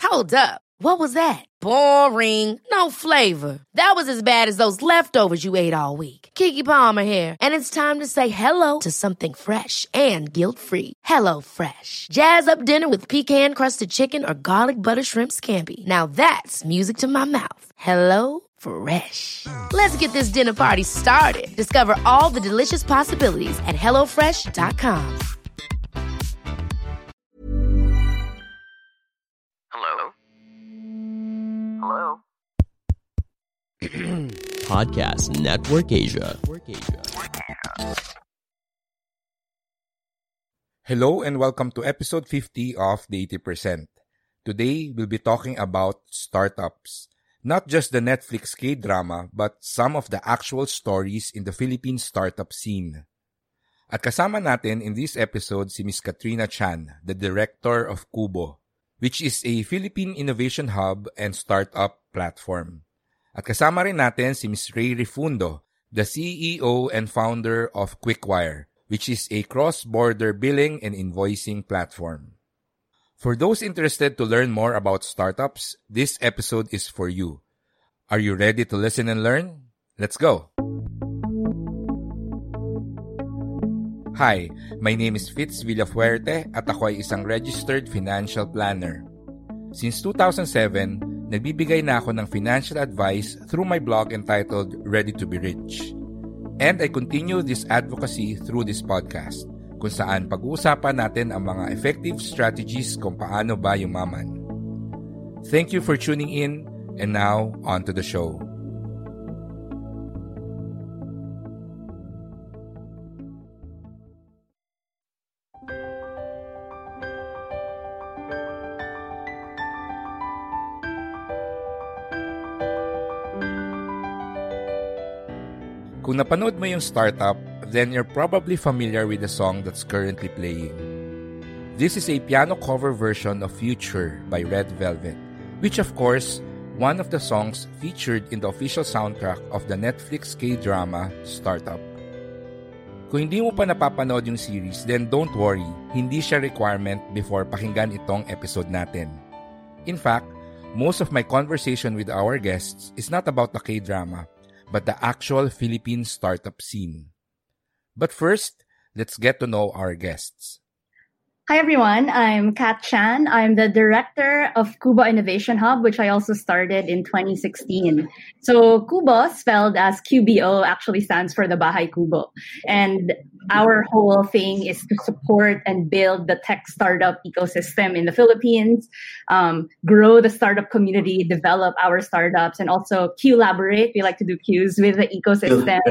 Hold up. What was that? Boring. No flavor. That was as bad as those leftovers you ate all week. Keke Palmer here, and it's time to say hello to something fresh and guilt-free. Hello Fresh. Jazz up dinner with pecan-crusted chicken or garlic butter shrimp scampi. Now that's music to my mouth. Hello Fresh. Let's get this dinner party started. Discover all the delicious possibilities at hellofresh.com. Hello? Hello? Podcast Network Asia. Hello and welcome to episode 50 of The 80%. Today, we'll be talking about startups. Not just the Netflix K-drama, but some of the actual stories in the Philippine startup scene. At kasama natin in this episode si Ms. Katrina Chan, the director of Kubo, which is a Philippine innovation hub and startup platform. At kasama rin natin si Ms. Ray Rifundo, the CEO and founder of Quickwire, which is a cross-border billing and invoicing platform. For those interested to learn more about startups, this episode is for you. Are you ready to listen and learn? Let's go! Hi, my name is Fitz Villafuerte at ako ay isang registered financial planner. Since 2007, nagbibigay na ako ng financial advice through my blog entitled Ready to be Rich. And I continue this advocacy through this podcast, kung saan pag-uusapan natin ang mga effective strategies kung paano ba yumaman. Thank you for tuning in, and now, on to the show. Kung napanood mo yung startup, then you're probably familiar with the song that's currently playing. This is a piano cover version of Future by Red Velvet, which of course, one of the songs featured in the official soundtrack of the Netflix K-drama Startup. Kung hindi mo pa napapanood yung series, then don't worry, hindi siya requirement before pakinggan itong episode natin. In fact, most of my conversation with our guests is not about the K-drama, but the actual Philippine startup scene. But first, let's get to know our guests. Hi, everyone. I'm Kat Chan. I'm the director of Kubo Innovation Hub, which I also started in 2016. So Kubo, spelled as QBO, actually stands for the Bahay Kubo. And our whole thing is to support and build the tech startup ecosystem in the Philippines, grow the startup community, develop our startups, and also collaborate. We like to do Qs with the ecosystem.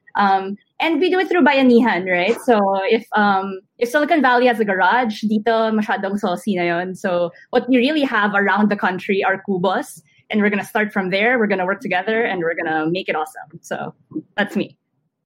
And we do it through bayanihan, right? So if Silicon Valley has a garage, dito masyadong saucy na yun. So what we really have around the country are Kubos, and we're gonna start from there. We're gonna work together, and we're gonna make it awesome. So that's me.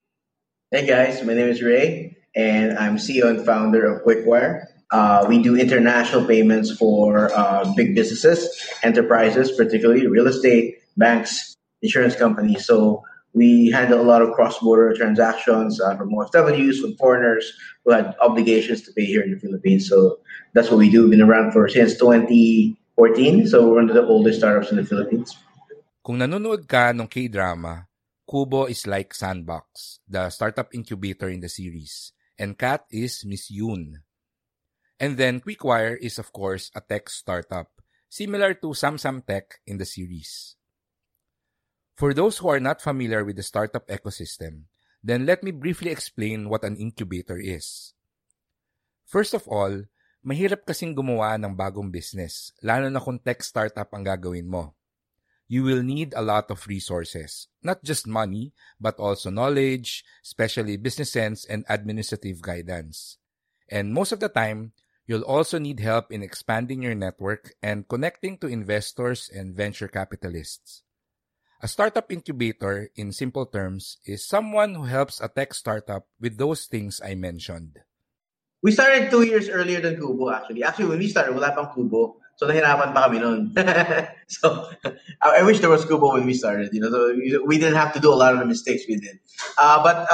Hey guys, my name is Ray, and I'm CEO and founder of Quickwire. We do international payments for big businesses, enterprises, particularly real estate, banks, insurance companies. So we handle a lot of cross-border transactions from OFWs, from foreigners who had obligations to pay here in the Philippines. So that's what we do. We've been around since 2014. So we're one of the oldest startups in the Philippines. Kung nanonood ka ng K-drama, Kubo is like Sandbox, the startup incubator in the series. And Kat is Miss Yoon. And then Quickwire is of course a tech startup, similar to Samsam Tech in the series. For those who are not familiar with the startup ecosystem, then let me briefly explain what an incubator is. First of all, mahirap kasing gumawa ng bagong business, lalo na kung tech startup ang gagawin mo. You will need a lot of resources, not just money, but also knowledge, especially business sense and administrative guidance. And most of the time, you'll also need help in expanding your network and connecting to investors and venture capitalists. A startup incubator, in simple terms, is someone who helps a tech startup with those things I mentioned. We started 2 years earlier than Kubo, actually. Actually, when we started, wala pang Kubo. So, nahirapan pa kami nun. So, I wish there was Kubo when we started. So we didn't have to do a lot of the mistakes we did. But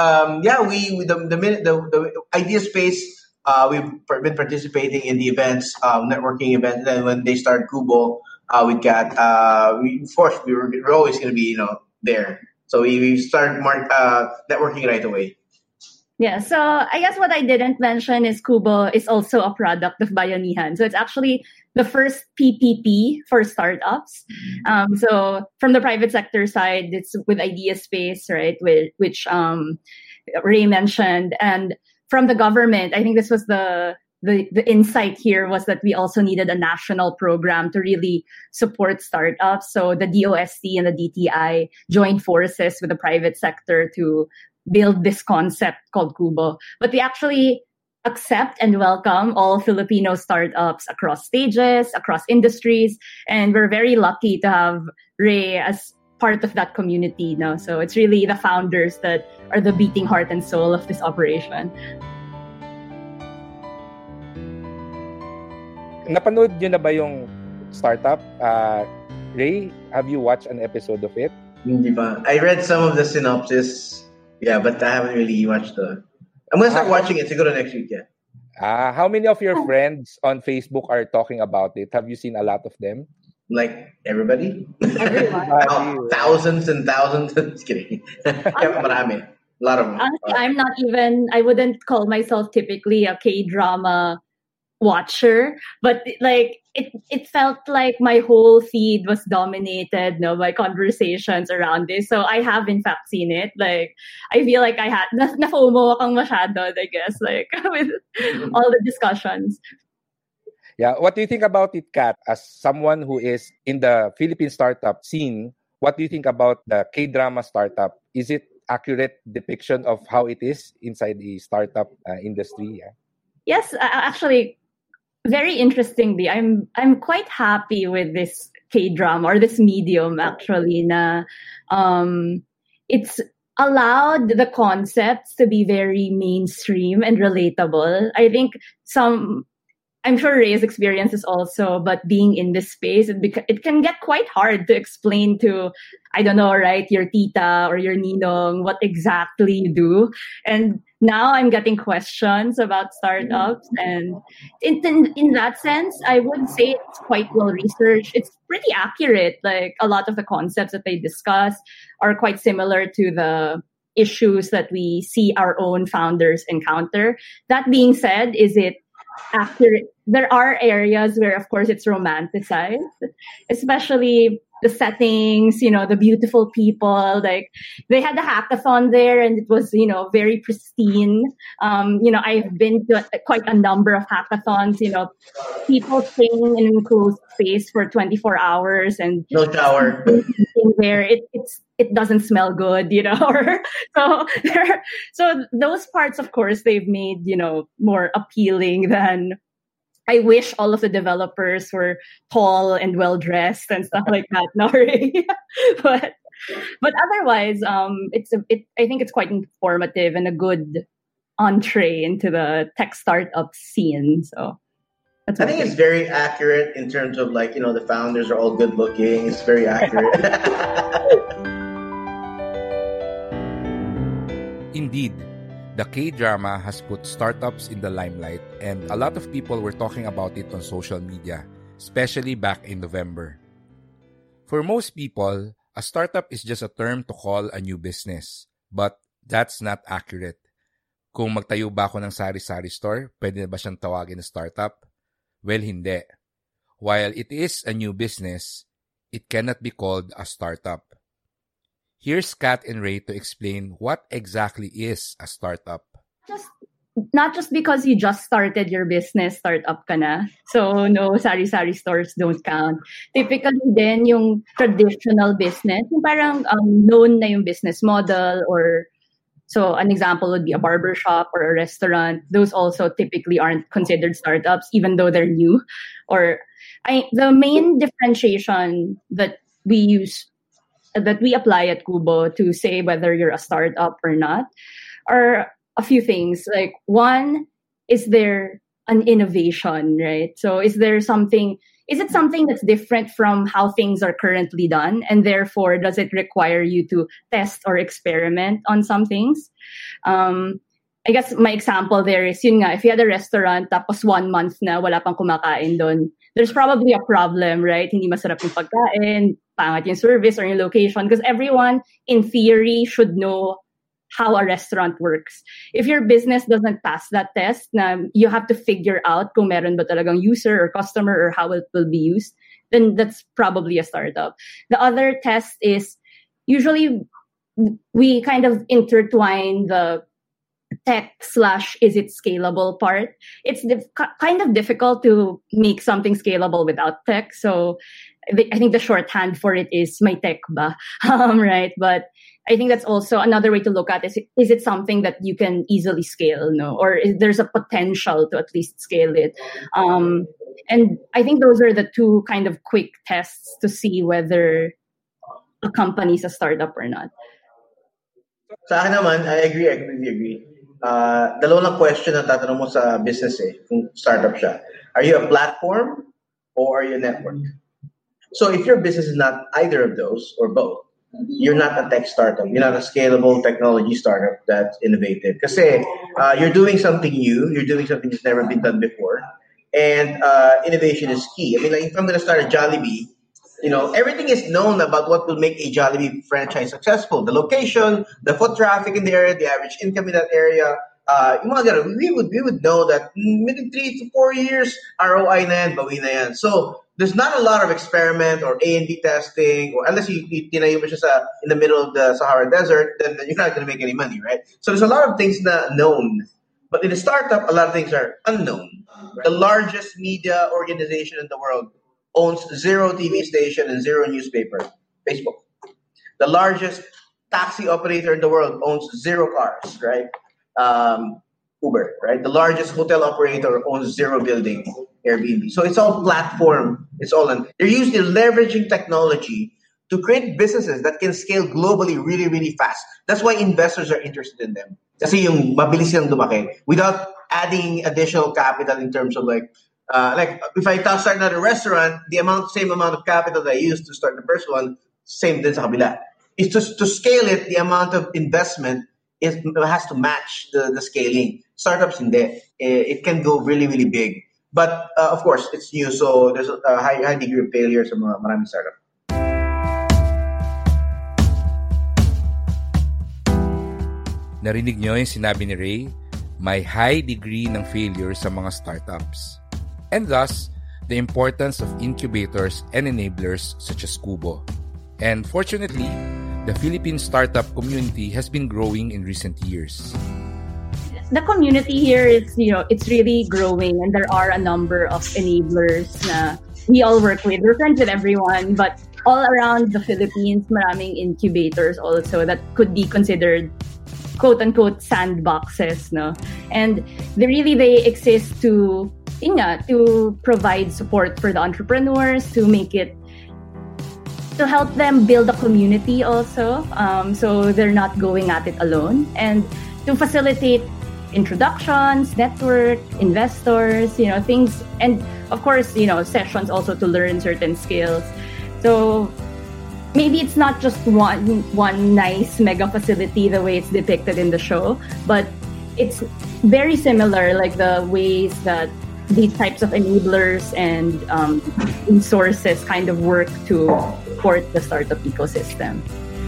the idea space, we've been participating in the events, networking events. And when they started Kubo, with Kat. Of course, we're always going to be there. So we started networking right away. Yeah, so I guess what I didn't mention is Kubo is also a product of Bayanihan. So it's actually the first PPP for startups. So from the private sector side, it's with Idea Space, right, which Ray mentioned. And from the government, I think this was the insight here was that we also needed a national program to really support startups. So the DOST and the DTI joined forces with the private sector to build this concept called Kubo. But we actually accept and welcome all Filipino startups across stages, across industries. And we're very lucky to have Ray as part of that community now. So it's really the founders that are the beating heart and soul of this operation. Napanood nyo na ba yung startup? Ray, have you watched an episode of it? Hindi ba? I read some of the synopsis. Yeah, but I haven't really watched I'm gonna start watching it siguro next week, yeah. How many of your friends on Facebook are talking about it? Have you seen a lot of them? Like everybody? Everyone. Thousands and thousands. Just kidding. Marami. A lot of them. Honestly, I wouldn't call myself typically a K-drama watcher, but like it felt like my whole feed was dominated by conversations around this. So I have in fact seen it. Like I feel like I had na-FOMO akong masyado, I guess, like with all the discussions. Yeah, what do you think about it, Kat? As someone who is in the Philippine startup scene, what do you think about the K-drama startup? Is it accurate depiction of how it is inside the startup industry? Yeah. Yes, actually, very interestingly, I'm quite happy with this K-drama or this medium actually. Na it's allowed the concepts to be very mainstream and relatable. I think I'm sure Ray's experience is also, but being in this space, it can get quite hard to explain to, I don't know, right, your tita or your ninong what exactly you do. And now I'm getting questions about startups. And in that sense, I would say it's quite well researched. It's pretty accurate. Like a lot of the concepts that they discuss are quite similar to the issues that we see our own founders encounter. That being said, is it accurate? There are areas where, of course, it's romanticized, especially the settings, the beautiful people. Like they had a hackathon there and it was, very pristine. I've been to quite a number of hackathons, people staying in an enclosed space for 24 hours and no shower. Where it doesn't smell good, so those parts, of course, they've made, more appealing than I wish all of the developers were tall and well dressed and stuff like that. No, right? but otherwise, I think it's quite informative and a good entree into the tech startup scene. So I think it's very accurate in terms of the founders are all good looking. It's very accurate. Indeed, the K-drama has put startups in the limelight and a lot of people were talking about it on social media, especially back in November. For most people, a startup is just a term to call a new business, but that's not accurate. Kung magtayo ba ako ng sari-sari store, pwede na ba siyang tawagin na startup? Well, hindi. While it is a new business, it cannot be called a startup. Here's Kat and Ray to explain what exactly is a startup. Not just because you just started your business, startup ka na. So, no, sari-sari stores don't count. Typically din yung traditional business, yung parang known na yung business model or so an example would be a barber shop or a restaurant. Those also typically aren't considered startups, even though they're new. The main differentiation that we apply at Kubo to say whether you're a startup or not are a few things. Like one, is there an innovation, right? So is it something that's different from how things are currently done? And therefore, does it require you to test or experiment on some things? I guess my example there is, yun nga, if you had a restaurant tapos 1 month na wala pang kumakain doon, there's probably a problem, right? Hindi masarap yung pagkain, pangat yung service or yung location, because everyone, in theory, should know how a restaurant works. If your business doesn't pass that test, na you have to figure out kung meron ba talagang user or customer or how it will be used, then that's probably a startup. The other test is, usually we kind of intertwine the tech / is it scalable part. It's kind of difficult to make something scalable without tech. So I think the shorthand for it is may tech ba, right? But I think that's also another way to look at it. Is it something that you can easily scale, no? Or is there's a potential to at least scale it? And I think those are the two kind of quick tests to see whether a company is a startup or not. Sa akin naman, I completely agree. Dalawang question na tatanong mo sa business kung startup siya. Are you a platform or are you a network? So if your business is not either of those or both, you're not a tech startup. You're not a scalable technology startup that's innovative. Kasi you're doing something new. You're doing something that's never been done before. And innovation is key. I mean, like if I'm going to start a Jollibee, everything is known about what will make a Jollibee franchise successful. The location, the foot traffic in the area, the average income in that area. We would know that within 3 to 4 years, ROI na yan, bawi na yan. So there's not a lot of experiment or A&B testing, or unless you tinayo mo siya in the middle of the Sahara Desert, then you're not going to make any money, right? So there's a lot of things na known. But in a startup, a lot of things are unknown. The largest media organization in the world owns 0 TV station and 0 newspaper, Facebook. The largest taxi operator in the world owns 0 cars, right? Uber, right? The largest hotel operator owns 0 building, Airbnb. So it's all platform. It's all they're usually leveraging technology to create businesses that can scale globally really, really fast. That's why investors are interested in them. Kasi yung mabilis silang lumaki without adding additional capital in terms of like if I start another restaurant, same amount of capital that I used to start the first one, same din sa kabila. It's just to scale it, the amount of investment has to match the scaling. Startups hindi. It can go really, really big. But of course, it's new, so there's a high degree of failure sa maraming startup. Narinig nyo yung sinabi ni Ray, may high degree ng failure sa mga startups. And thus, the importance of incubators and enablers such as Kubo. And fortunately, the Philippine startup community has been growing in recent years. The community here is, it's really growing, and there are a number of enablers na we all work with. We're friends with everyone, but all around the Philippines, maraming incubators also that could be considered quote-unquote sandboxes, no? And they exist to provide support for the entrepreneurs, to help them build a community also, so they're not going at it alone, and to facilitate introductions, network, investors, things, and of course, sessions also to learn certain skills. So maybe it's not just one nice mega facility the way it's depicted in the show, but it's very similar, like the ways that these types of enablers and resources kind of work to support the startup ecosystem.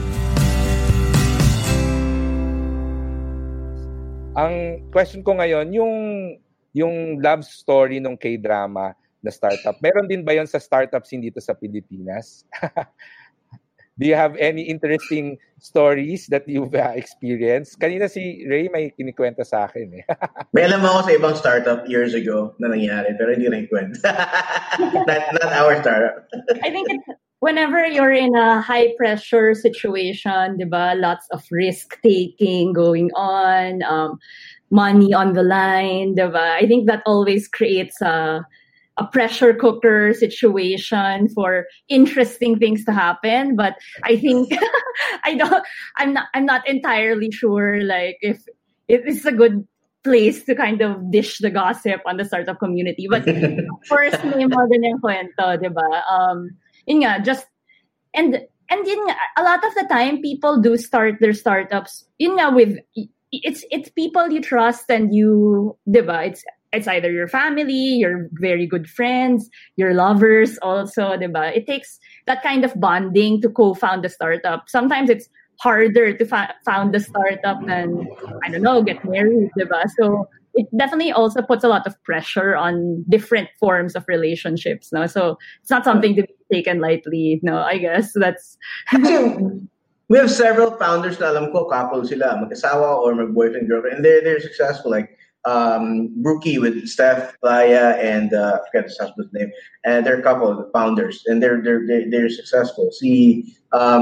Ang question ko ngayon, yung love story ng K-drama na startup, meron din ba yon sa startups dito sa Pilipinas? Do you have any interesting stories that you've experienced? Kanina si Ray may kinikwenta sa akin eh. May alam ako sa ibang startup years ago na nangyari, pero hindi na ikwenta. not our startup. I think whenever you're in a high pressure situation, diba, lots of risk taking going on, money on the line, diba? I think that always creates a pressure cooker situation for interesting things to happen. But I think I'm not entirely sure like if it's a good place to kind of dish the gossip on the startup community. But of course, may mga ganyang kwento, diba? Yun nga, just and yun nga, a lot of the time people do start their startups yun nga with it's people you trust and you, diba? It's either your family, your very good friends, your lovers also, diba? It takes that kind of bonding to co-found a startup. Sometimes it's harder to found the startup than, I don't know, get married, diba? So it definitely also puts a lot of pressure on different forms of relationships, no? So it's not something to be taken lightly, no, I guess. That's... Actually, we have several founders na alam ko, couple sila, mag-asawa or mag-boyfriend, girlfriend, and they're successful. Like Brookie with Steph, Playa, and I forget the husband's name, and they're a couple of founders, and they're successful. See,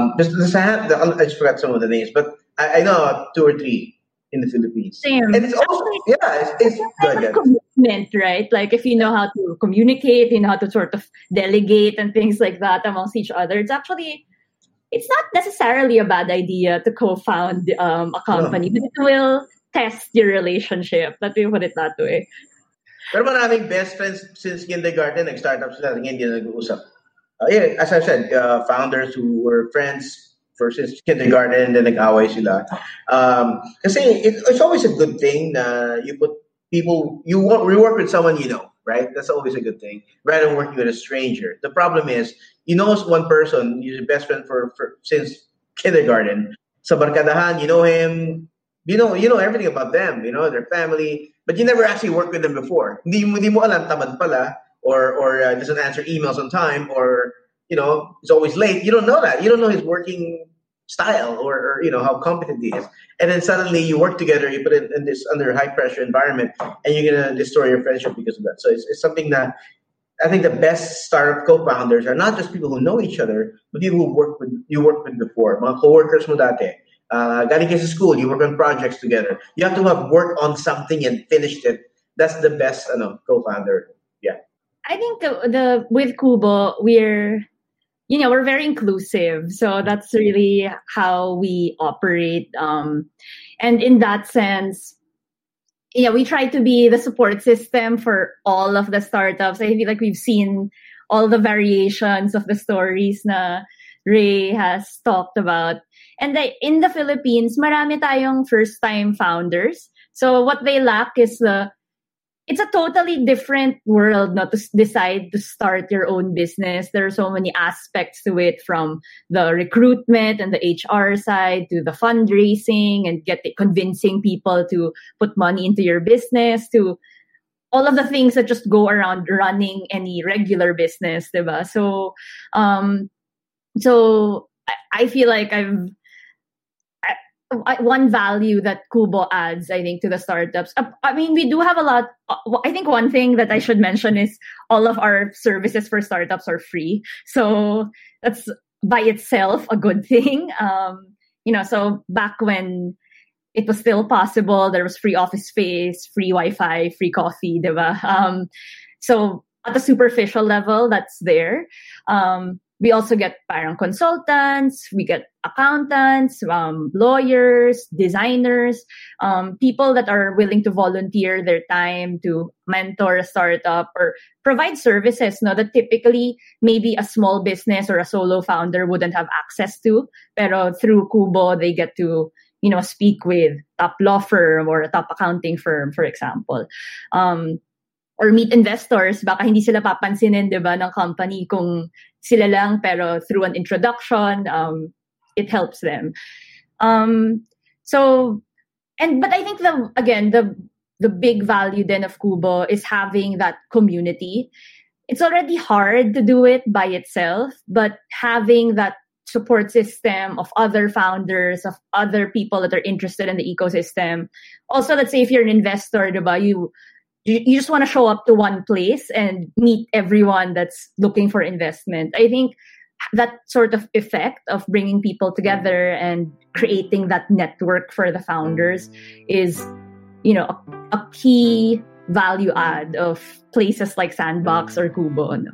I just forgot some of the names, but I know 2 or 3 in the Philippines. Same. And it's also, it's kind of commitment, right? Like if you know how to communicate, you know how to sort of delegate and things like that amongst each other. It's not necessarily a bad idea to co-found a company, but it will test your relationship. Let me put it that way. Pero maraming best friends since kindergarten, nag-startup sila, hindi na nag-uusap. Yeah, as I said, founders who were friends since kindergarten, then nag-away sila. Kasi it's always a good thing na you put people, you work with someone you know, right? That's always a good thing, rather than working with a stranger. The problem is, you know one person, you're your best friend for since kindergarten. Sa barkadahan, you know him, you know everything about them, you know their family, but you never actually worked with them before. Hindi mo alam tamad pala, or doesn't answer emails on time, or he's always late. You don't know that. You don't know his working style or how competent he is. And then suddenly you work together, you put it in this under high pressure environment, and you're gonna destroy your friendship because of that. So it's something that I think the best startup co-founders are not just people who know each other, but people who you worked with before. Mga co-workers mo dati. Galing kayo sa school, you work on projects together. You have to have worked on something and finished it. That's the best co-founder. Yeah. I think the with Kubo, we're very inclusive. So that's really how we operate. And in that sense, we try to be the support system for all of the startups. I feel like we've seen all the variations of the stories na Ray has talked about. And in the Philippines, marami tayong first-time founders. So what they lack is it's a totally different world to decide to start your own business. There are so many aspects to it, from the recruitment and the HR side to the fundraising and convincing people to put money into your business, to all of the things that just go around running any regular business, diba? So, I feel like one value that Kubo adds, I think, to the startups. I mean, we do have a lot. I think one thing that I should mention is all of our services for startups are free. So that's by itself a good thing. So back when it was still possible, there was free office space, free Wi-Fi, free coffee, diba? So at a superficial level, that's there. We also get parang consultants, we get accountants, lawyers, designers, people that are willing to volunteer their time to mentor a startup or provide services that typically maybe a small business or a solo founder wouldn't have access to. Pero through Kubo, they get to speak with top law firm or a top accounting firm, for example. Or meet investors, baka hindi sila papansinin, diba, ng company kung sila lang, pero through an introduction, it helps them. But I think the big value then of Kubo is having that community. It's already hard to do it by itself, but having that support system of other founders, of other people that are interested in the ecosystem. Also, let's say if you're an investor, diba, you just want to show up to one place and meet everyone that's looking for investment. I think that sort of effect of bringing people together and creating that network for the founders is, a key value add of places like Sandbox or Kubo. No?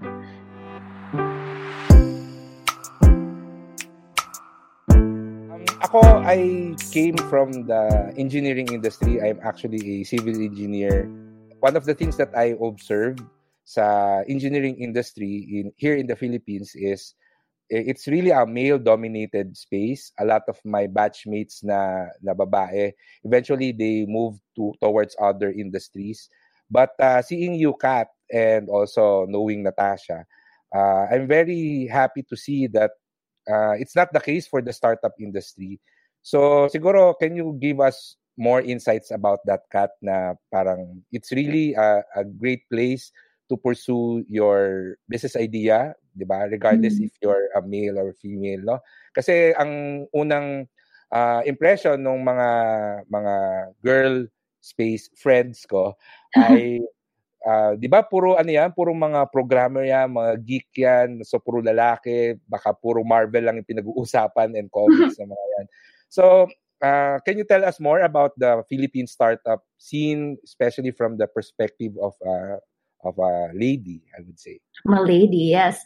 Ako, I came from the engineering industry. I'm actually a civil engineer. One of the things that I observed sa engineering industry here in the Philippines is it's really a male-dominated space. A lot of my batchmates na babae, eventually they move towards other industries. But seeing you, Kat, and also knowing Natasha, I'm very happy to see that it's not the case for the startup industry. So siguro, can you give us more insights about that, Kat, na parang it's really a great place to pursue your business idea, di ba? Regardless if you're a male or female, no? Kasi ang unang impression ng mga girl space friends ko ay di ba puro puro mga programmer yan, mga geek yan, so puro lalaki, baka puro Marvel lang yung pinag-uusapan and comics na mga yan. So, can you tell us more about the Philippine startup scene, especially from the perspective of a lady, I would say? A lady, yes.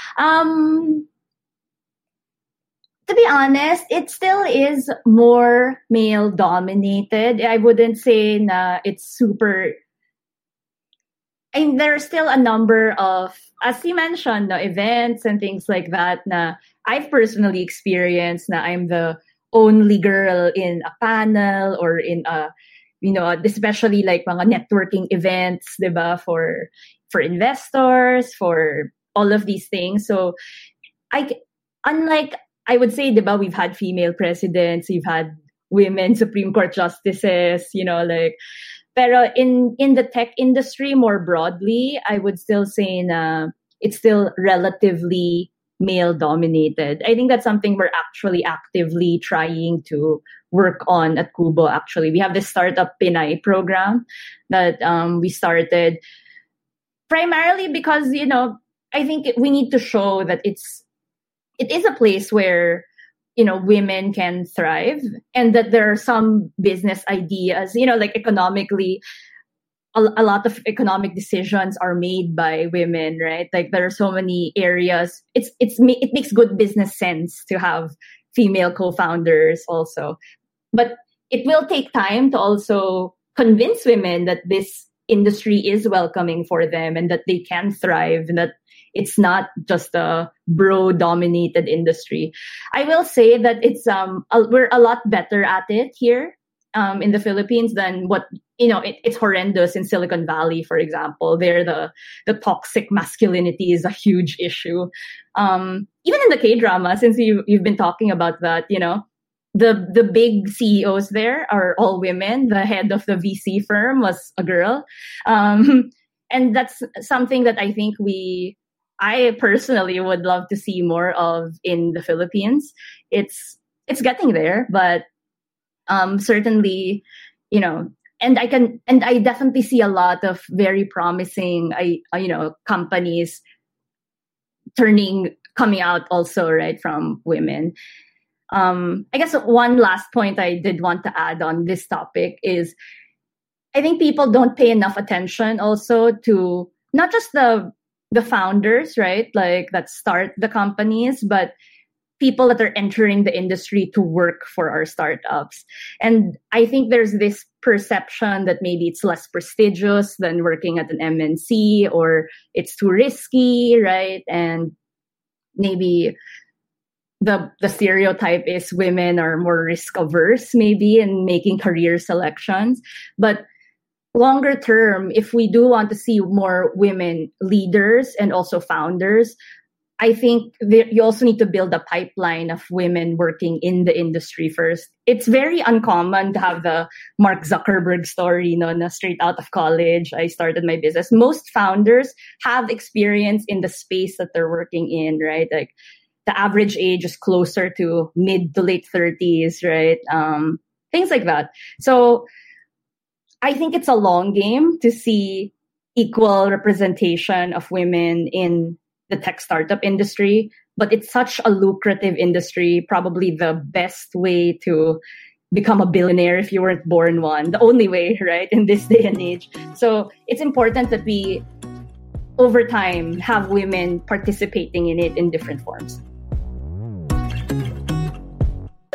To be honest, it still is more male dominated. I wouldn't say na it's super. And there's still a number of, as you mentioned, no, events and things like that na I've personally experienced na I'm the only girl in a panel or in a, especially like mga networking events, diba, for investors, for all of these things. So unlike, I would say, diba, we've had female presidents, we've had women Supreme Court justices, pero in the tech industry more broadly, I would still say na it's still relatively male dominated. I think that's something we're actually actively trying to work on at Kubo. Actually, we have this startup Pinay program that we started primarily because I think we need to show that it is a place where women can thrive, and that there are some business ideas, like economically, a lot of economic decisions are made by women, right? Like there are so many areas. It makes good business sense to have female co-founders also, but it will take time to also convince women that this industry is welcoming for them and that they can thrive and that it's not just a bro-dominated industry. I will say that it's we're a lot better at it here in the Philippines than what it's horrendous in Silicon Valley, for example. There, the toxic masculinity is a huge issue. Even in the K-drama, since you've been talking about that, the big CEOs there are all women. The head of the VC firm was a girl, and that's something that I think I personally would love to see more of in the Philippines. It's getting there, but certainly, and I definitely see a lot of very promising, companies coming out also, right, from women. I guess one last point I did want to add on this topic is I think people don't pay enough attention also to not just the founders, right, like that start the companies, but people that are entering the industry to work for our startups. And I think there's this perception that maybe it's less prestigious than working at an MNC, or it's too risky, right? And maybe the stereotype is women are more risk averse maybe in making career selections. But longer term, if we do want to see more women leaders and also founders, I think you also need to build a pipeline of women working in the industry first. It's very uncommon to have the Mark Zuckerberg story, straight out of college, I started my business. Most founders have experience in the space that they're working in, right? Like the average age is closer to mid to late 30s, right? Things like that. So I think it's a long game to see equal representation of women in the tech startup industry, but it's such a lucrative industry, probably the best way to become a billionaire if you weren't born one, the only way, right, in this day and age. So it's important that we, over time, have women participating in it in different forms.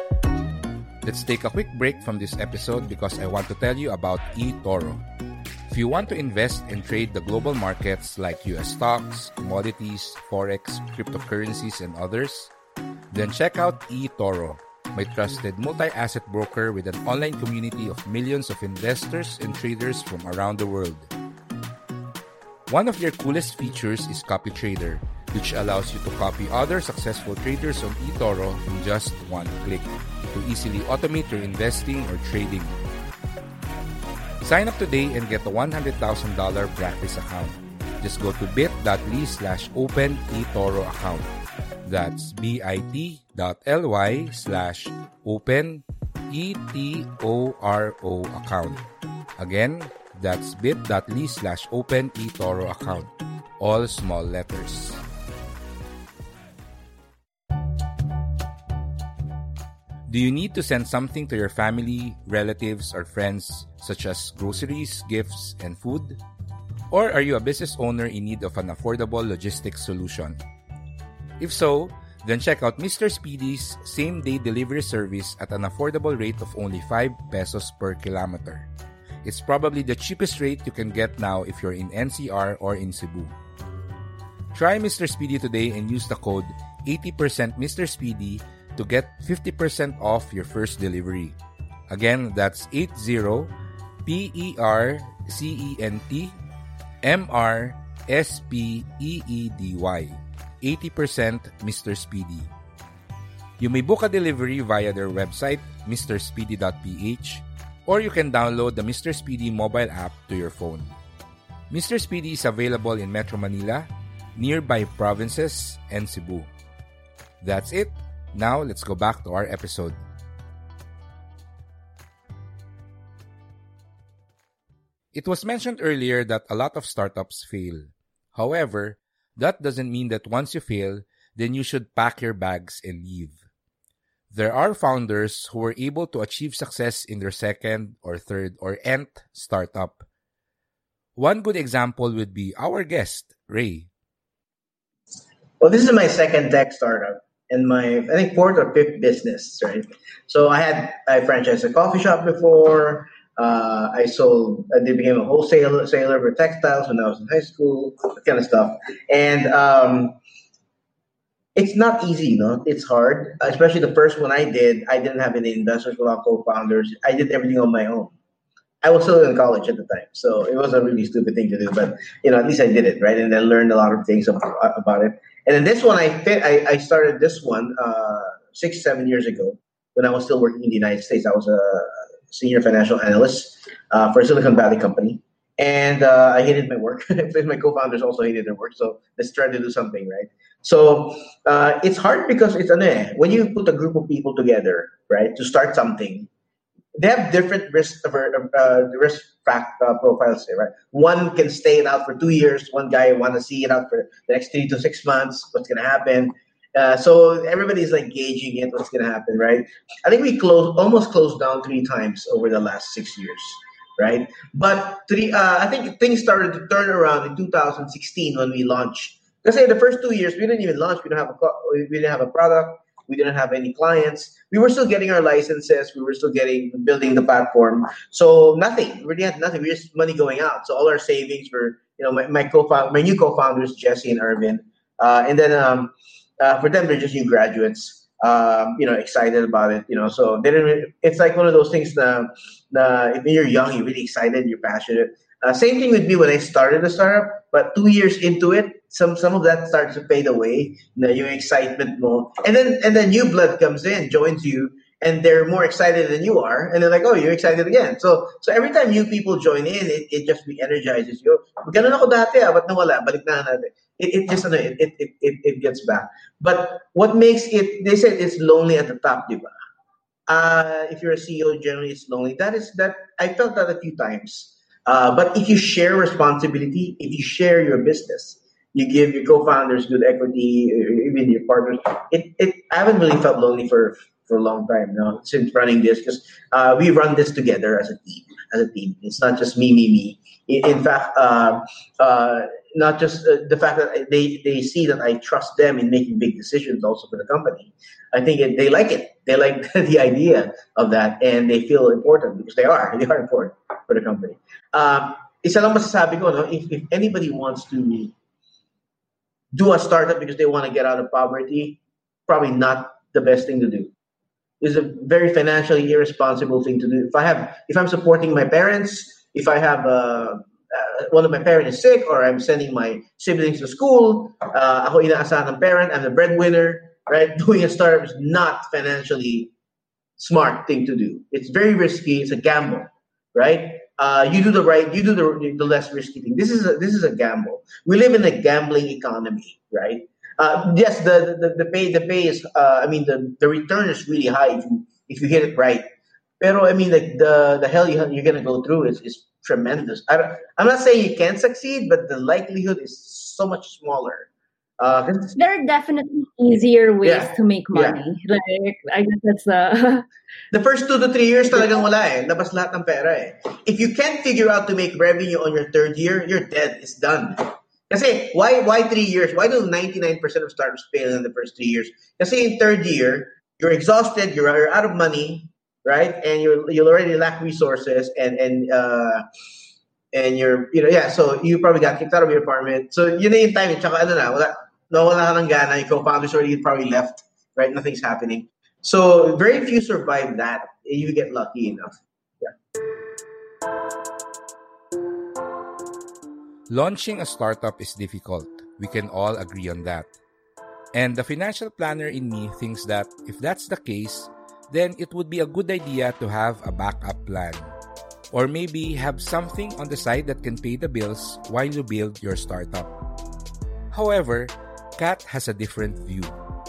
Let's take a quick break from this episode because I want to tell you about eToro. If you want to invest and trade the global markets like US stocks, commodities, forex, cryptocurrencies, and others, then check out eToro, my trusted multi-asset broker with an online community of millions of investors and traders from around the world. One of their coolest features is CopyTrader, which allows you to copy other successful traders on eToro in just one click to easily automate your investing or trading. Sign up today and get a $100,000 practice account. Just go to bit.ly/open eToro account. That's bit.ly/open eToro account. Again, that's bit.ly/open eToro account. All small letters. Do you need to send something to your family, relatives, or friends, such as groceries, gifts, and food? Or are you a business owner in need of an affordable logistics solution? If so, then check out Mr. Speedy's same-day delivery service at an affordable rate of only 5 pesos per kilometer. It's probably the cheapest rate you can get now if you're in NCR or in Cebu. Try Mr. Speedy today and use the code 80% Mr. Speedy to get 50% off your first delivery. Again, that's 80 PERCENT MRSPEEDY. 80% Mr. Speedy. You may book a delivery via their website, mrspeedy.ph, or you can download the Mr. Speedy mobile app to your phone. Mr. Speedy is available in Metro Manila, nearby provinces, and Cebu. That's it. Now, let's go back to our episode. It was mentioned earlier that a lot of startups fail. However, that doesn't mean that once you fail, then you should pack your bags and leave. There are founders who were able to achieve success in their second or third or nth startup. One good example would be our guest, Ray. Well, this is my second tech startup and my, I think, fourth or fifth business, right? So I franchised a coffee shop before. I became a wholesaler for textiles when I was in high school, that kind of stuff. And it's not easy, it's hard, especially the first one I didn't have any investors, without co-founders. I did everything on my own. I was still in college at the time, so it was a really stupid thing to do, but at least I did it, right? And I learned a lot of things about it. And then this one, I started this one 6-7 years ago when I was still working in the United States. I was a senior financial analyst for a Silicon Valley company, and I hated my work. My co-founders also hated their work, so let's try to do something, right? So it's hard because it's when you put a group of people together, right, to start something. They have different risk profiles, right? One can stay it out for 2 years. One guy want to see it out for the next 3 to 6 months. What's going to happen? So everybody's like gauging it. What's going to happen, right? I think we almost closed down 3 times over the last 6 years, right? But I think things started to turn around in 2016 when we launched. Let's say the first 2 years we didn't even launch. We didn't have a product. We didn't have any clients. We were still getting our licenses. We were still building the platform. So nothing. We really had nothing. We just money going out. So all our savings were, my new co-founders, Jesse and Irvin. And then for them, they're just new graduates, excited about it. So they didn't. It's like one of those things that if you're young, you're really excited, you're passionate. Same thing with me when I started the startup, but 2 years into it, some of that starts to fade away. Your excitement more, and then new blood comes in, joins you, and they're more excited than you are, and they're like, "Oh, you're excited again." So every time new people join in, it just re-energizes you. Ganun ako dati, ba't nawala? Balik na natin. It gets back. But what makes it? They said it's lonely at the top, diba? If you're a CEO, generally it's lonely. That I felt that a few times. But if you share responsibility, if you share your business, you give your co-founders good equity, even your partners. I haven't really felt lonely for a long time now since running this, because we run this together as a team. It's not just me. In fact, not just the fact that they see that I trust them in making big decisions also for the company. I think they like it. They like the idea of that, and they feel important because they are important for the company. isa lang masasabi ko, no, if anybody wants to do a startup because they want to get out of poverty, probably not the best thing to do. It's a very financially irresponsible thing to do. If I'm supporting my parents, if I have one of my parents is sick, or I'm sending my siblings to school, ako inaasahan ng parent, I'm the breadwinner, right? Doing a startup is not financially smart thing to do. It's very risky. It's a gamble, right? You do the less risky thing. This is a gamble. We live in a gambling economy, right? Yes, the pay is the return is really high if you hit it right. Pero I mean, like the hell you're gonna go through is tremendous. I'm not saying you can't succeed, but the likelihood is so much smaller. There are definitely easier ways to make money. Yeah. Like, I guess that's the... The first 2 to 3 years talagang wala eh. Labas lahat ng pera eh. If you can't figure out to make revenue on your third year, you're dead. It's done. Kasi why 3 years? Why do 99% of startups fail in the first 3 years? Kasi in third year, you're exhausted, you're out of money, right? And you'll already lack resources and you're so you probably got kicked out of your apartment. So yun na yung time, tsaka nawala ka ng gana, yung co-founders already probably left, right? Nothing's happening. So very few survive that. You get lucky enough. Yeah. Launching a startup is difficult. We can all agree on that. And the financial planner in me thinks that if that's the case, then it would be a good idea to have a backup plan. Or maybe have something on the side that can pay the bills while you build your startup. However, Kat has a different view.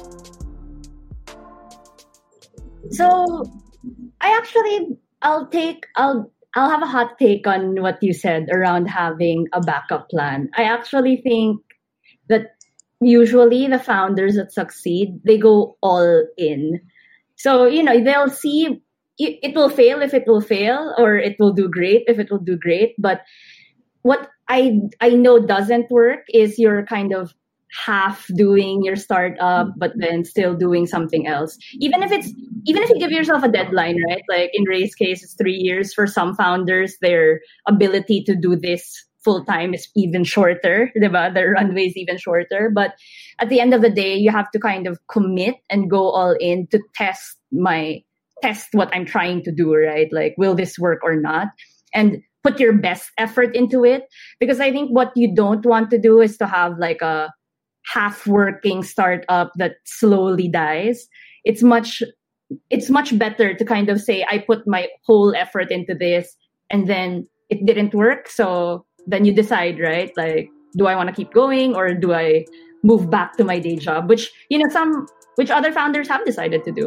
So, I'll have a hot take on what you said around having a backup plan. I actually think that usually the founders that succeed, they go all in. So, they'll see it will fail if it will fail, or it will do great if it will do great. But what I know doesn't work is you're kind of half doing your startup but then still doing something else. Even if you give yourself a deadline, right? Like in Ray's case, it's 3 years. For some founders, their ability to do this full time is even shorter, diba? Their runway is even shorter. But at the end of the day, you have to kind of commit and go all in to test what I'm trying to do, right? Like, will this work or not? And put your best effort into it. Because I think what you don't want to do is to have like a half-working startup that slowly dies. It's much better to kind of say, I put my whole effort into this and then it didn't work. So then you decide, right? Like, do I want to keep going or do I move back to my day job? Which other founders have decided to do.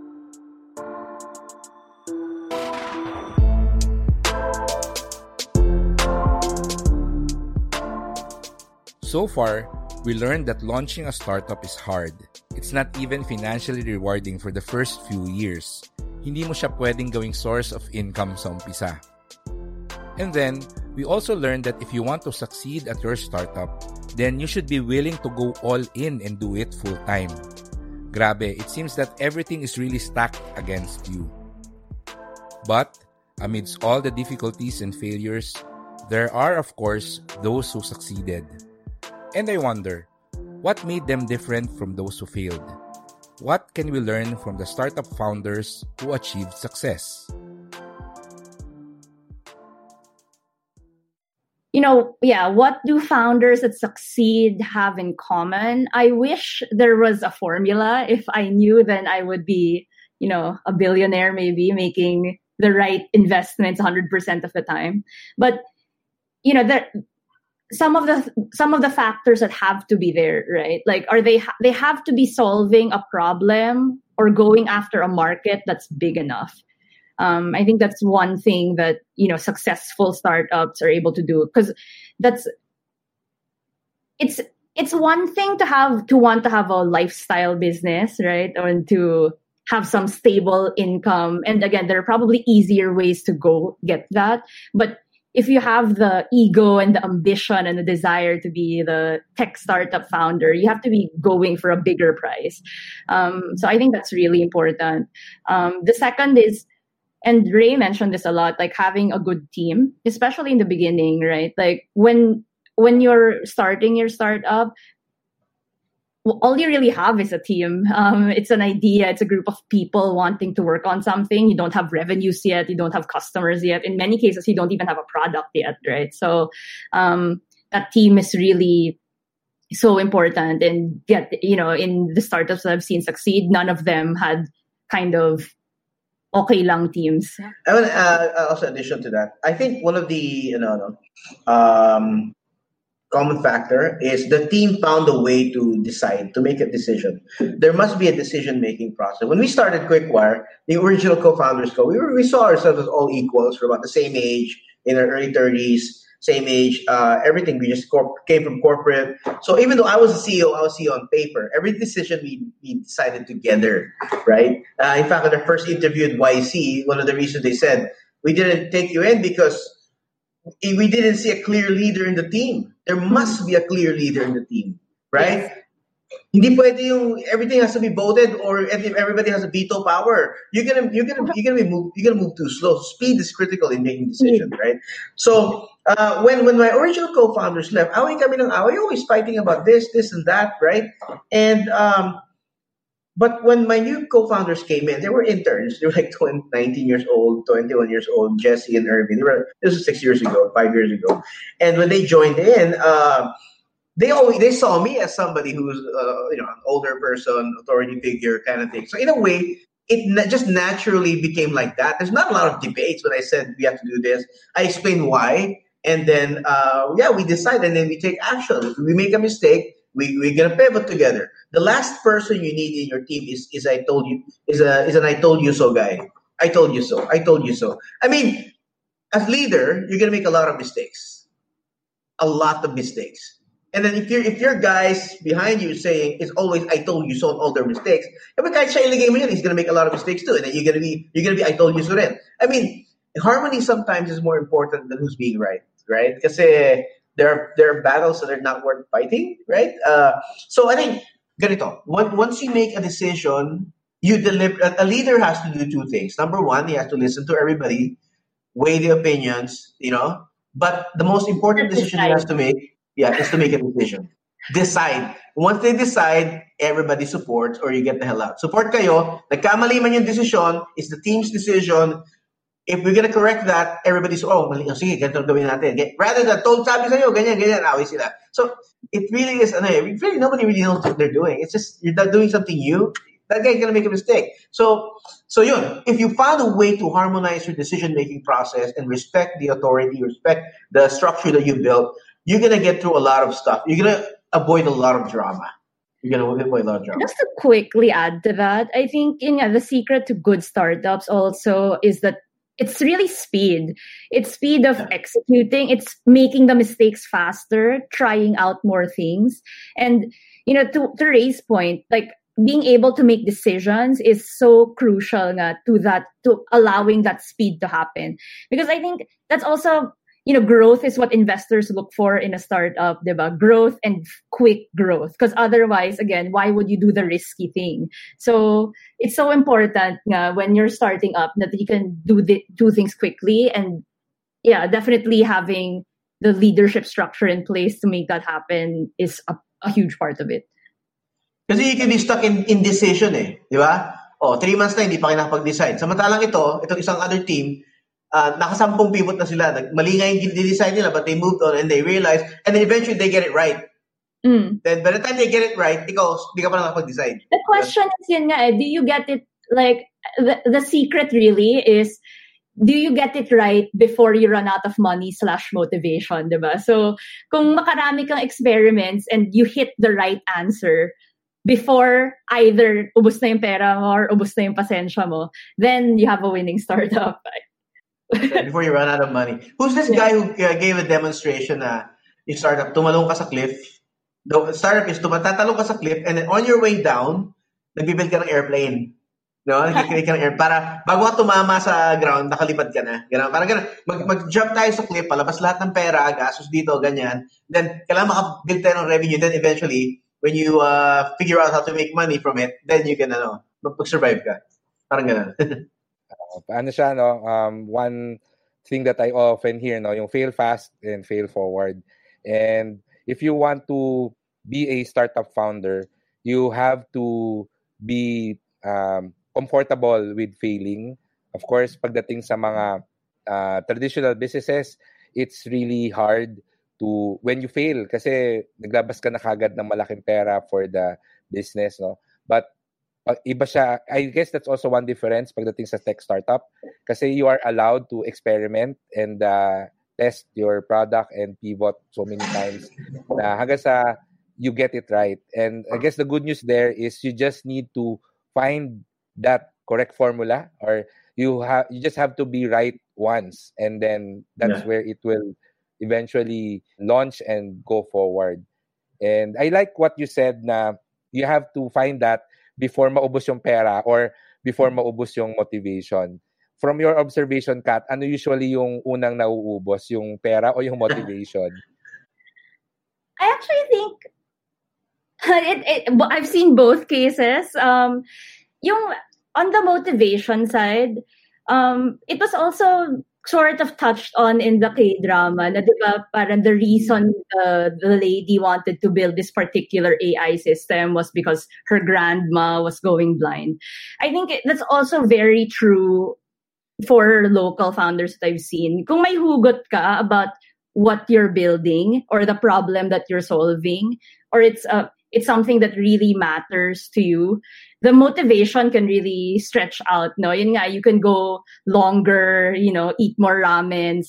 So far, we learned that launching a startup is hard. It's not even financially rewarding for the first few years. Hindi mo siya pwedeng gawing source of income sa umpisa. And then, we also learned that if you want to succeed at your startup, then you should be willing to go all in and do it full time. Grabe, it seems that everything is really stacked against you. But, amidst all the difficulties and failures, there are, of course, those who succeeded. And I wonder, what made them different from those who failed? What can we learn from the startup founders who achieved success? What do founders that succeed have in common? I wish there was a formula. If I knew, then I would be, a billionaire maybe, making the right investments 100% of the time. But, some of the factors that have to be there, right? Like, they have to be solving a problem or going after a market that's big enough. I think that's one thing that successful startups are able to do, because it's one thing to want to have a lifestyle business, right? Or to have some stable income. And again, there are probably easier ways to go get that. But if you have the ego and the ambition and the desire to be the tech startup founder, you have to be going for a bigger prize. So I think that's really important. The second is And Ray mentioned this a lot, like having a good team, especially in the beginning, right? Like when you're starting your startup, all you really have is a team. It's an idea. It's a group of people wanting to work on something. You don't have revenues yet. You don't have customers yet. In many cases, you don't even have a product yet, right? So that team is really so important. And yet, in the startups that I've seen succeed, none of them had kind of okay lang teams. I want also addition to that. I think one of the common factor is the team found a way to decide, to make a decision. There must be a decision-making process. When we started Quickwire, the original co-founders we saw ourselves as all equals. We're about the same age, in our early 30s, same age, everything. We just came from corporate. So even though I was a CEO, I was CEO on paper. Every decision we decided together, right? In fact, at our first interview at YC, one of the reasons they said, we didn't take you in because we didn't see a clear leader in the team. There must be a clear leader in the team, right? Hindi pwede yung everything has to be voted or everybody has a veto power. You're gonna move too slow. Speed is critical in making decisions, right? So when my original co-founders left, away kami ng away, always fighting about this and that, right? And but when my new co-founders came in, they were interns. They were like 19 years old, 21 years old, Jesse and Irvin. This was 5 years ago. And when they joined in, they saw me as somebody who's an older person, authority figure kind of thing. So in a way, it just naturally became like that. There's not a lot of debates when I said we have to do this. I explained why, and then we decide, and then we take action. If we make a mistake, we're gonna pivot together. The last person you need in your team is an I told you so guy. I told you so. I mean, as leader, you're gonna make a lot of mistakes. A lot of mistakes. And then if your guys behind you saying it's always I told you so on all their mistakes, every guy siya ilagay mo yan, he's gonna make a lot of mistakes too. And then you're gonna be I told you so rin. I mean, harmony sometimes is more important than who's being right? Kasi there are battles that are not worth fighting, right? So I think ganito, once you make a decision, you deliver. A leader has to do two things. Number one, he has to listen to everybody, weigh the opinions, But the most important decision he has to make, is to make a decision. Decide. Once they decide, everybody supports or you get the hell out. Support kayo. Nagkamali man yung decision, it's the team's decision. If we're gonna correct that, everybody's, mali. Sige, ganito gawin natin. Rather than, sabi sa'yo, ganyan, away sila. So, it really is, really, nobody really knows what they're doing. It's just, you're not doing something new. That guy's gonna make a mistake. So yun, if you found a way to harmonize your decision-making process and respect the authority, respect the structure that you built, you're gonna get through a lot of stuff. You're gonna avoid a lot of drama. Just to quickly add to that, I think the secret to good startups also is that it's really speed. It's speed of executing. It's making the mistakes faster, trying out more things. And, to Ray's point, like being able to make decisions is so crucial to allowing that speed to happen. Because I think that's also, growth is what investors look for in a startup, diba? Growth and quick growth. Because otherwise, again, why would you do the risky thing? So it's so important when you're starting up that you can do things quickly. And definitely having the leadership structure in place to make that happen is a huge part of it. Kasi you can be stuck in indecision di ba? 3 months na hindi pa kayo nakapag-decide. Samantalang itong isang other team, nakasampung pivot na sila. Mali nga yung decide nila, but they moved on and they realized, and then eventually they get it right. Then by the time they get it right, ikaw, hindi ka pa nakapag-decide. The question is do you get it, like, the secret really is, do you get it right before you run out of money / motivation, diba? So, kung makarami kang experiments and you hit the right answer, before either ubos na yung pera mo or ubos na yung pasensya mo, then you have a winning startup. Before you run out of money. Who's this guy who gave a demonstration na yung startup, tumalong ka sa cliff? The startup is tatalong ka sa cliff and then on your way down, nagbibuild ka ng airplane. Nagkikita ka ng air para bago ka tumama sa ground, nakalipad ka na. Ganun. Parang ganun. Mag-jump tayo sa cliff, palabas lahat ng pera, gastos dito, ganyan. Then, kailangan makabuild tayo ng revenue. Then eventually, when you figure out how to make money from it, then you can mag-survive ka. Parang ganun. Paano siya, no? One thing that I often hear, no, yung fail fast and fail forward. And if you want to be a startup founder, you have to be comfortable with failing. Of course, pagdating sa mga traditional businesses, it's really hard to when you fail kasi naglabas ka na kagad ng malaking pera for the business, no? But iba siya. I guess that's also one difference pagdating sa tech startup kasi you are allowed to experiment and test your product and pivot so many times na hanggang sa you get it right. And I guess the good news there is you just need to find that correct formula, or you just have to be right once, and then that's where it will eventually launch and go forward. And I like what you said na you have to find that before maubos yung pera or before maubos yung motivation. From your observation, Kat, ano usually yung unang nauubos, yung pera o yung motivation? I actually think I've seen both cases. Yung on the motivation side, it was also sort of touched on in the K-drama na, di ba, parang the reason the lady wanted to build this particular AI system was because her grandma was going blind. I think that's also very true for local founders that I've seen. Kung may hugot ka about what you're building or the problem that you're solving, or it's something that really matters to you, the motivation can really stretch out. No, yun nga, you can go longer, eat more ramen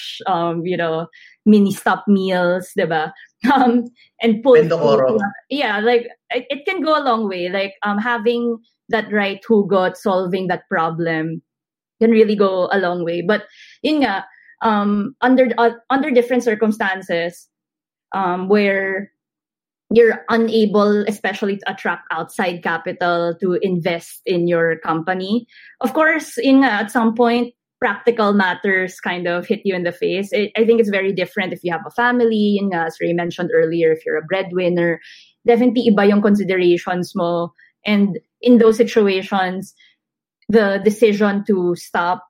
/ mini stop meals, diba? And pull. Yeah, like it can go a long way. Like having that right hugot, solving that problem can really go a long way. But yun nga, under different circumstances, where you're unable, especially to attract outside capital to invest in your company. Of course, at some point, practical matters kind of hit you in the face. I think it's very different if you have a family. As Ray mentioned earlier, if you're a breadwinner, definitely iba yung considerations mo. And in those situations, the decision to stop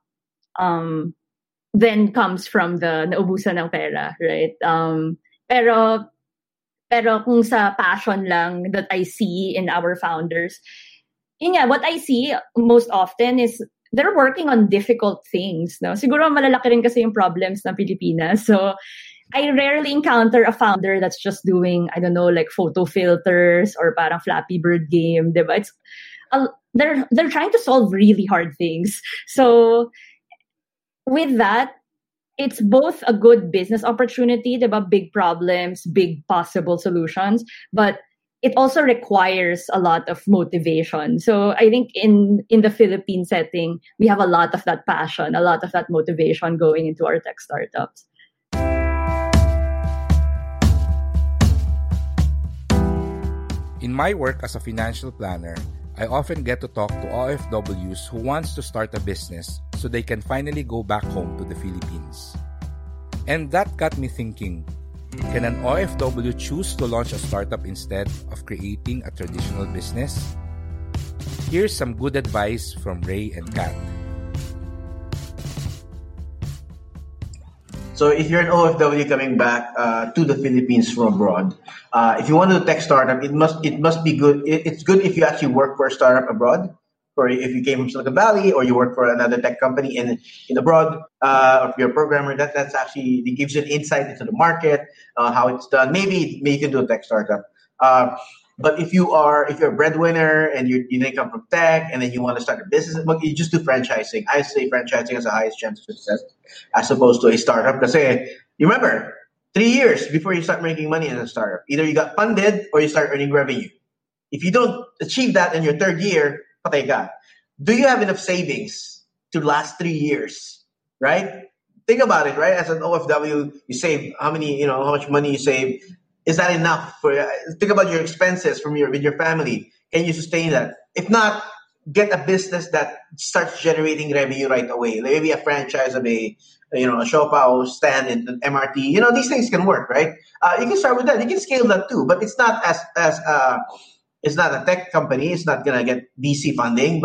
then comes from the naubusan ng pera, right? Pero kung sa passion lang that I see in our founders, what I see most often is they're working on difficult things. No? Siguro malalaki rin kasi yung problems ng Pilipinas. So I rarely encounter a founder that's just doing, I don't know, like photo filters or parang Flappy Bird game. Diba? It's they're trying to solve really hard things. So with that, it's both a good business opportunity, diba? Big problems, big possible solutions, but it also requires a lot of motivation. So I think in the Philippine setting, we have a lot of that passion, a lot of that motivation going into our tech startups. In my work as a financial planner, I often get to talk to OFWs who wants to start a business so they can finally go back home to the Philippines. And that got me thinking, can an OFW choose to launch a startup instead of creating a traditional business? Here's some good advice from Ray and Kat. So if you're an OFW coming back to the Philippines from abroad, if you want to do a tech startup, it must be good. It's good if you actually work for a startup abroad, or if you came from Silicon Valley, or you work for another tech company in abroad, or if you're a programmer. That's actually, it gives you an insight into the market, how it's done. Maybe you can do a tech startup. But if you're a breadwinner and you didn't come from tech and then you want to start a business, you just do franchising. I say franchising has the highest chance of success as opposed to a startup. Because you remember, 3 years before you start making money as a startup, either you got funded or you start earning revenue. If you don't achieve that in your third year, patay ka. Do you have enough savings to last 3 years? Right? Think about it, right? As an OFW, you save how much money you save. Is that enough? Think about your expenses with your family. Can you sustain that? If not, get a business that starts generating revenue right away. Maybe a franchise of a Shopao stand in the MRT. These things can work, right? You can start with that. You can scale that too, but it's not it's not a tech company. It's not gonna get VC funding, but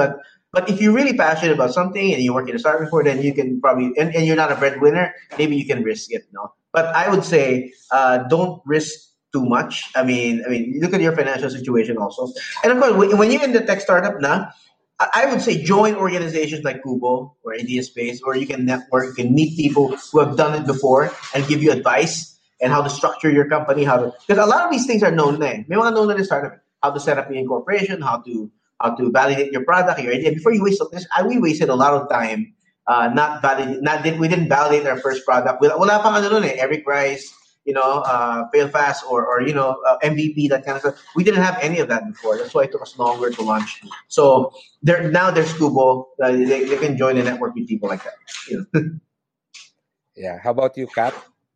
But if you're really passionate about something and you work in a startup before, then you can probably, and you're not a breadwinner, maybe you can risk it, no? But I would say, don't risk too much. I mean, look at your financial situation also. And of course, when you're in the tech startup now, I would say join organizations like Kubo or Idea Space, where you can network, you can meet people who have done it before and give you advice and how to structure your company, because a lot of these things are known na eh. May mga known na rin startup. How to set up your incorporation, how to validate your product, your idea. Before you waste this, we wasted a lot of time we didn't validate our first product. Wala pang ano nun eh, Eric Rice, fail fast or MVP, that kind of stuff. We didn't have any of that before. That's why it took us longer to launch. So there's Kubo. They can join a network with people like that. Yeah. How about you, Kat?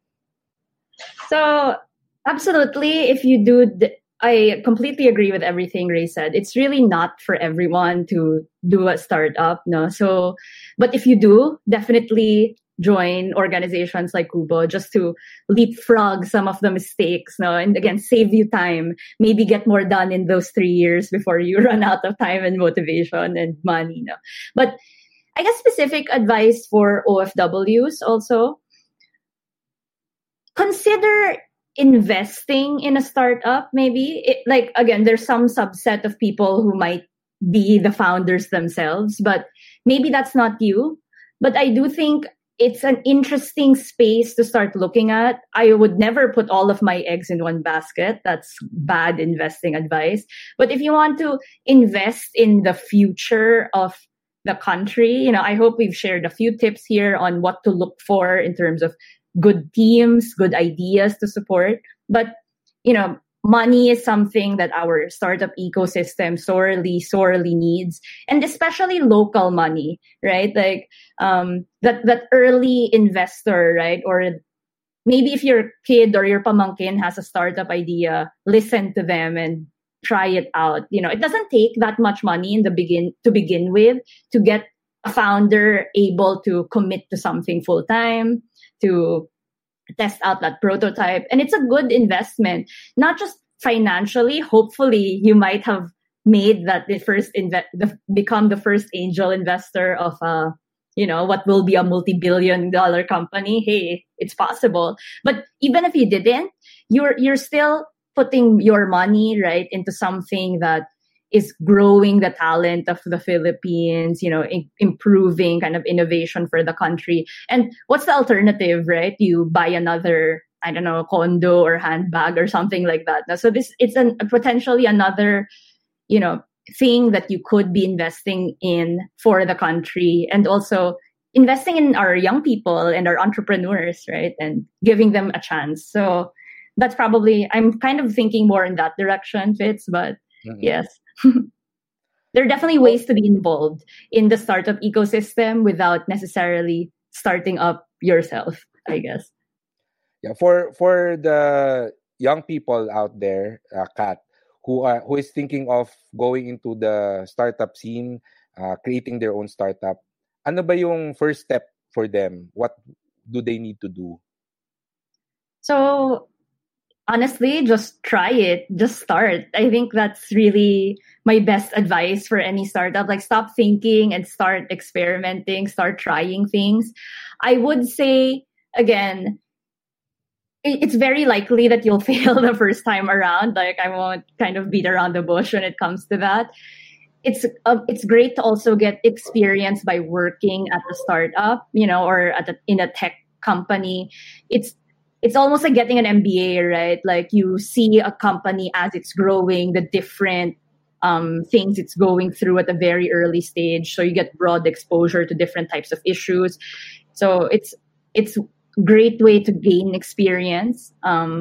So absolutely, if you do, I completely agree with everything Ray said. It's really not for everyone to do a startup, no. So, but if you do, definitely join organizations like Kubo just to leapfrog some of the mistakes, no, and again save you time. Maybe get more done in those 3 years before you run out of time and motivation and money, no. But I guess specific advice for OFWs also. Consider investing in a startup, maybe. Again, there's some subset of people who might be the founders themselves, but maybe that's not you. But I do think it's an interesting space to start looking at. I would never put all of my eggs in one basket. That's bad investing advice. But if you want to invest in the future of the country, I hope we've shared a few tips here on what to look for in terms of good teams, good ideas to support. But, money is something that our startup ecosystem sorely needs, and especially local money, right? Like, that early investor, right? Or maybe if your kid or your pamangkin has a startup idea, listen to them and try it out. It doesn't take that much money to begin with to get a founder able to commit to something full time, to test out that prototype. And it's a good investment, not just financially. Hopefully you might have made that become the first angel investor of what will be a multi-billion-dollar company. Hey, it's possible. But even if you didn't, you're still putting your money right into something that is growing the talent of the Philippines, improving kind of innovation for the country. And what's the alternative, right? You buy another, I don't know, condo or handbag or something like that. So it's potentially another, thing that you could be investing in for the country, and also investing in our young people and our entrepreneurs, right? And giving them a chance. So that's probably, I'm kind of thinking more in that direction, Fitz, but yes. There are definitely ways to be involved in the startup ecosystem without necessarily starting up yourself, I guess. Yeah, for the young people out there, Kat, who is thinking of going into the startup scene, creating their own startup, ano ba yung first step for them? What do they need to do? So, honestly, just try it. Just start. I think that's really my best advice for any startup. Like, stop thinking and start experimenting, start trying things. I would say, again, it's very likely that you'll fail the first time around. Like, I won't kind of beat around the bush when it comes to that. It's great to also get experience by working at the startup, or in a tech company. It's almost like getting an MBA, right? Like, you see a company as it's growing, the different things it's going through at a very early stage. So you get broad exposure to different types of issues. So it's a great way to gain experience.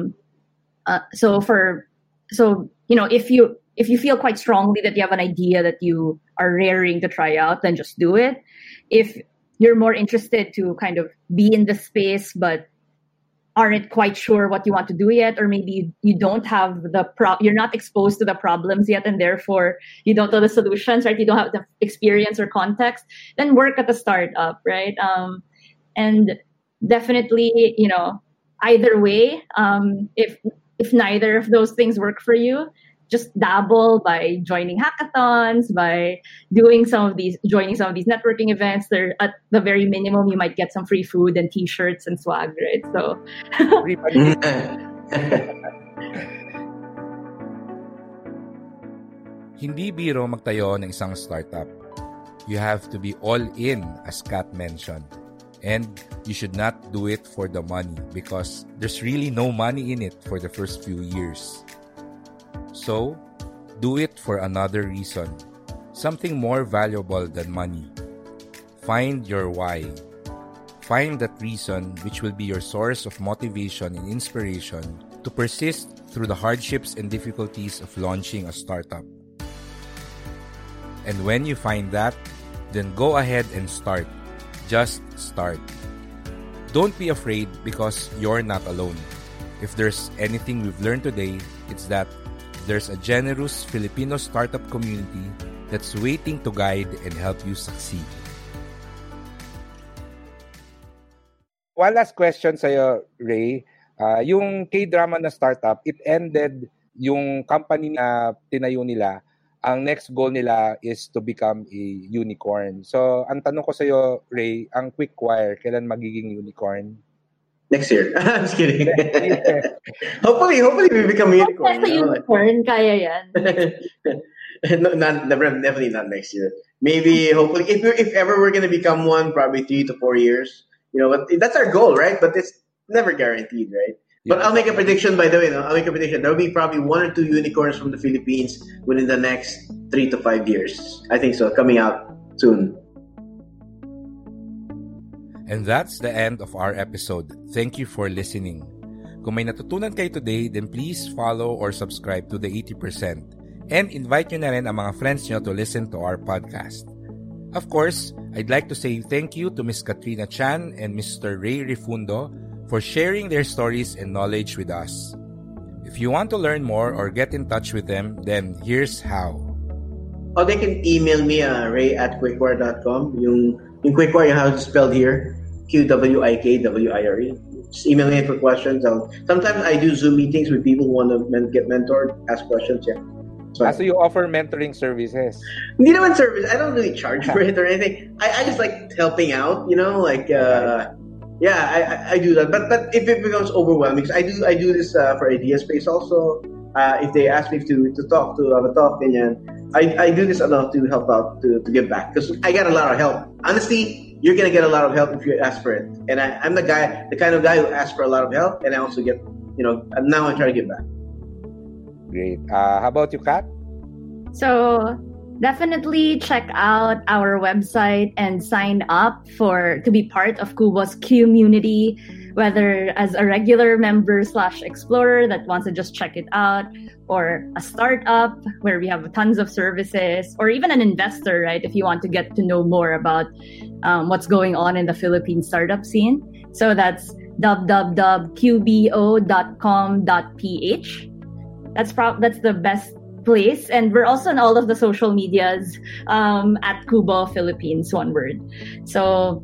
If you feel quite strongly that you have an idea that you are raring to try out, then just do it. If you're more interested to kind of be in the space but aren't quite sure what you want to do yet, or maybe you don't have you're not exposed to the problems yet, and therefore you don't know the solutions, right? You don't have the experience or context, then work at a startup, right? And definitely, either way, if neither of those things work for you, just dabble by joining hackathons, by joining some of these networking events. There, at the very minimum, you might get some free food and T-shirts and swag, right? So, Free money. Hindi biro magtayo ng isang startup. You have to be all in, as Kat mentioned. And you should not do it for the money because there's really no money in it for the first few years. So, do it for another reason. Something more valuable than money. Find your why. Find that reason which will be your source of motivation and inspiration to persist through the hardships and difficulties of launching a startup. And when you find that, then go ahead and start. Just start. Don't be afraid because you're not alone. If there's anything we've learned today, it's that there's a generous Filipino startup community that's waiting to guide and help you succeed. One last question sa'yo, Ray. Yung K-drama na startup, it ended yung company na tinayo nila. Ang next goal nila is to become a unicorn. So, ang tanong ko sa'yo, Ray, ang Quickwire, kailan magiging unicorn? Next year. I'm just kidding. Hopefully we become a unicorn. Sa unicorn, kaya yan. No, definitely not next year. Maybe, hopefully, if ever we're going to become one, probably 3 to 4 years. But that's our goal, right? But it's never guaranteed, right? But I'll make a prediction, by the way. I'll make a prediction. There will be probably 1 or 2 unicorns from the Philippines within the next 3 to 5 years. I think so. Coming out soon. And that's the end of our episode. Thank you for listening. Kung may natutunan kayo today, then please follow or subscribe to the 80%. And invite nyo na rin ang mga friends nyo to listen to our podcast. Of course, I'd like to say thank you to Ms. Katrina Chan and Mr. Ray Rifundo for sharing their stories and knowledge with us. If you want to learn more or get in touch with them, then here's how. Oh, they can email me ray@quickwire.com. Yung Quickwire, you have it spelled here, QWIKWIRE. Just email me for questions. Sometimes I do Zoom meetings with people who want to get mentored, ask questions. Yeah. So you offer mentoring services? Hindi naman service. I don't really charge for it or anything. I just like helping out. I do that. But if it becomes overwhelming, because I do this for Idea Space also. If they ask me to talk, to have a talk, I do this enough to help out, to give back. Because I get a lot of help. Honestly, you're going to get a lot of help if you ask for it. And I'm the kind of guy who asks for a lot of help, and I also get, and now I try to give back. Great. How about you, Kat? So definitely check out our website and sign up to be part of Kubo's community, whether as a regular member / explorer that wants to just check it out, or a startup where we have tons of services, or even an investor, right? If you want to get to know more about what's going on in the Philippine startup scene. So that's www.qbo.com.ph. That's the best place, and we're also on all of the social medias at Kubo Philippines, one word. So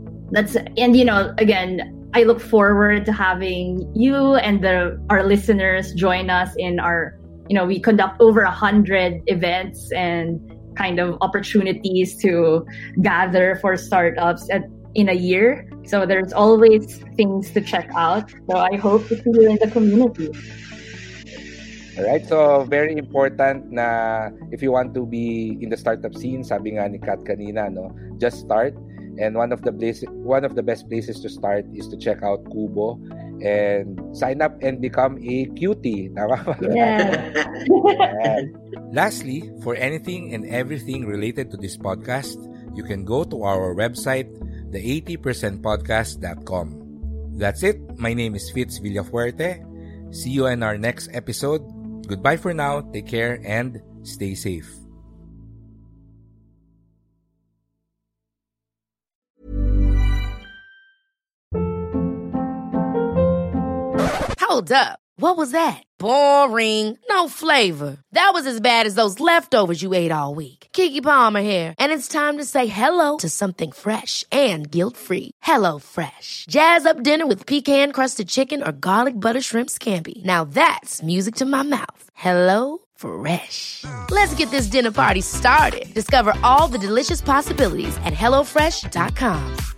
again, I look forward to having you and our listeners join us in our, we conduct over 100 events and kind of opportunities to gather for startups in a year. So there's always things to check out. So I hope to see you in the community. Alright, so very important na if you want to be in the startup scene, sabi nga ni Kat kanina, just start. And one of the best places to start is to check out Kubo and sign up and become a cutie. Tama ba? Yeah. Lastly, for anything and everything related to this podcast, you can go to our website, the80percentpodcast.com. That's it. My name is Fitz Villafuerte. See you in our next episode. Goodbye for now. Take care and stay safe. Hold up. What was that? Boring. No flavor. That was as bad as those leftovers you ate all week. Keke Palmer here, and it's time to say hello to something fresh and guilt-free. Hello Fresh. Jazz up dinner with pecan-crusted chicken or garlic butter shrimp scampi. Now that's music to my mouth. Hello Fresh. Let's get this dinner party started. Discover all the delicious possibilities at HelloFresh.com.